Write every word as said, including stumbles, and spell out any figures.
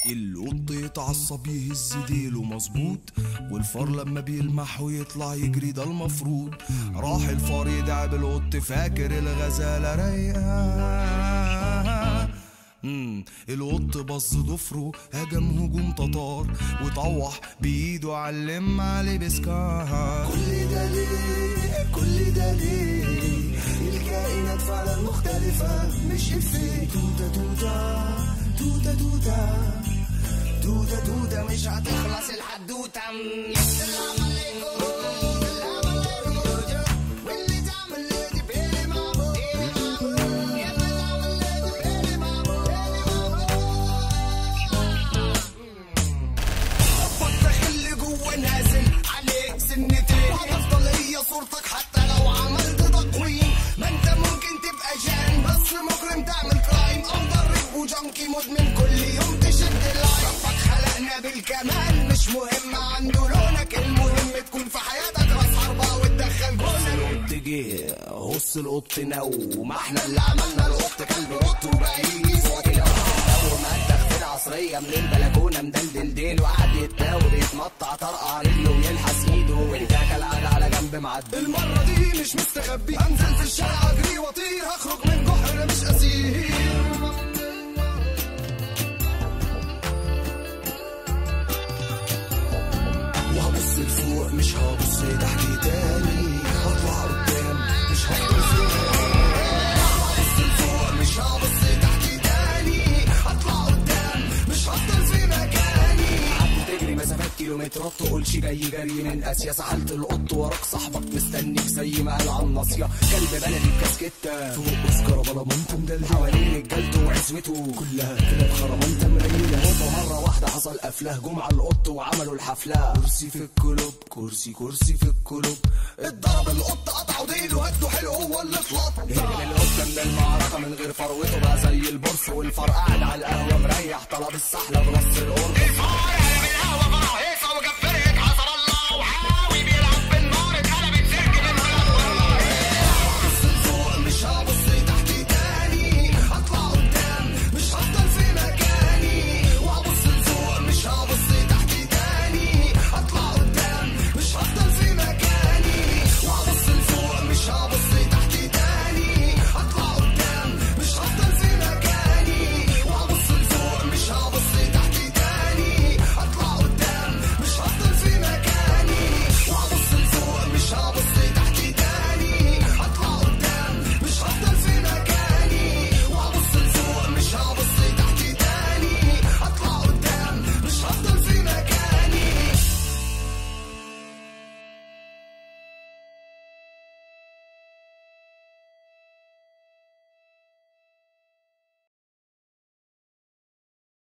القط يتعصب يهز ديله مظبوط، والفار لما بيلمح ويطلع يجري ده المفروض. راح الفار يدعب القط فاكر الغزالة رايقة. مم. القط بص ضفره هجم هجوم تتار وطوح بايده علم عليه بسكار. كل ده ليه كل ده ليه؟ الكائنات فعلا مختلفة مش إفيه. توتة توتة توتة توتة توتة توتة مش هتخلص الحدوتة. السلام عليكم واللي تعمل لي بيلي مابو فتح اللي جوه نازل عليك سنتين، هتفضل هي صورتك حتى لو عملت تقويم. ما انت ممكن تبقى جان بس مجرم تعمل كرايم، او ضرب وجنكي مدمن كل يوم تشد اللاين. ربك خلقنا بالكمال مش مهم عنده لونك، المهم تكون في حياتك راس حربة وتدخل جولك. القط جه هص القط نو، ما احنا اللي عملنا القط كلب قط وبقى يجي صوت لو ما التخفيل عصرية من البلكونة مدلدل ديل وقعد يتناول يتمطع طرقع رجله ويلحس ايده وانت كالعادة على جنب معدي. المرة دي مش مستخبي، هنزل في الشارع اجري واطير، هخرج من جحر مش اسير. وهبص لفوق مش هبص تحت تاني، هطلع قدام مش هبص هبص لفوق مش هبص تحت تاني، هطلع قدام مش هفضل في مكاني. قعدت تجري مسافات كيلومترات تقولش جاي جري من اسيا، سحلت القط وراك صاحبك مستنيك زي ما قال على الناصيه. كلب بلدي بكاسكته فوق اسكره بلمنته مدلدل حوالين رجالته وعزوته كلها كلاب خرمانته مريله. هوبا مره واحده حصل قفله جم على القط وعملوا الحفله. كرسي في الكلوب كرسي كرسي في الكلوب، اتضرب القط قطعوا ديله هدوا حلو هو اللي اتلط. هرب القط من المعركه من غير فروته بقى زي البورس، والفار قاعد على القهوه مريح طلب السحله بنص القرص.